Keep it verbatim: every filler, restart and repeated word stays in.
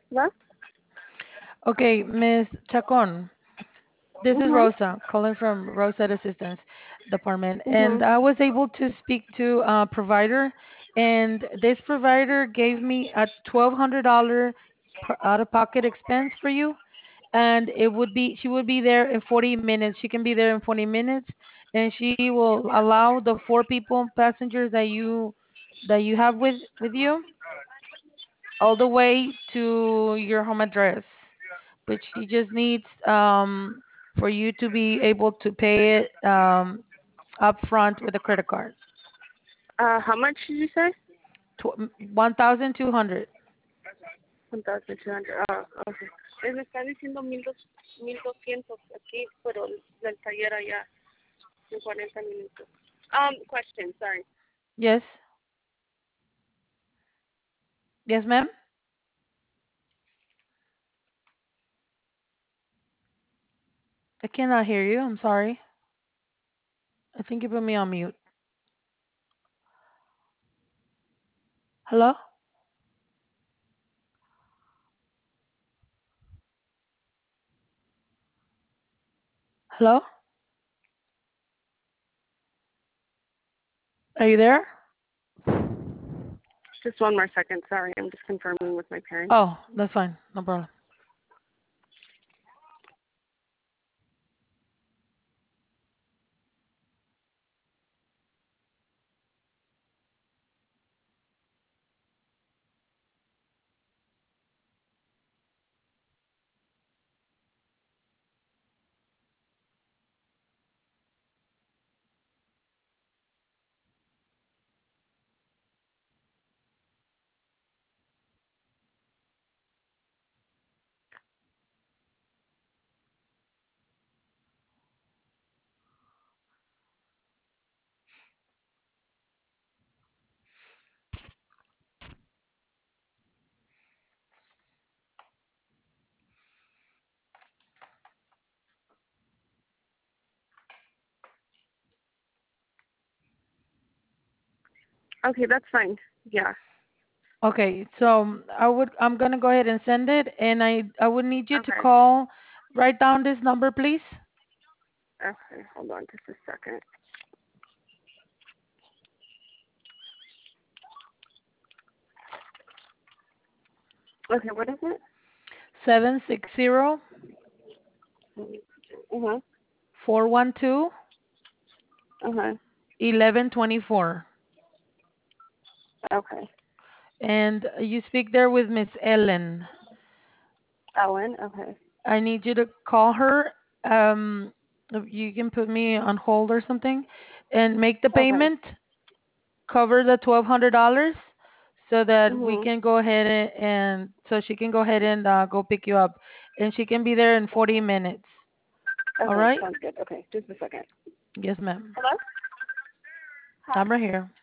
Hello? Okay, Miss Chacon, this is Mhm. Rosa calling from Rosette Assistance Department, and Mhm. I was able to speak to a provider, and this provider gave me a twelve hundred dollar out-of-pocket expense for you, and it would be she would be there in forty minutes. She can be there in forty minutes, and she will allow the four people passengers that you that you have with with you all the way to your home address. But she just needs um, for you to be able to pay it um, up front with a credit card. Uh, how much did you say? Tw- one thousand two hundred. One thousand two hundred. Oh, okay. Eh, me está diciendo mil dos, mil doscientos aquí, pero el taller allá en cuarenta minutos. Um, question. Sorry. Yes. Yes, ma'am. I cannot hear you. I'm sorry. I think you put me on mute. Hello? Hello? Are you there? Just one more second. Sorry, I'm just confirming with my parents. Oh, that's fine. No problem. Okay, that's fine. Yeah. Okay, so I would I'm gonna go ahead and send it, and I I would need you to Okay. call, write down this number, please. Okay. Hold on just a second. Okay. What is it? Seven six zero Uh huh. four one two Uh huh. eleven twenty four, Okay. and you speak there with Miss Ellen. Ellen. Okay. I need you to call her. Um, if you can put me on hold or something, and make the Okay. payment, cover the twelve hundred dollars, so that we Mhm. can go ahead and, and so she can go ahead and uh, go pick you up, and she can be there in forty minutes. All Okay. right? Sounds good. Okay. Just a second. Yes, ma'am. Hello. Hi. I'm right here.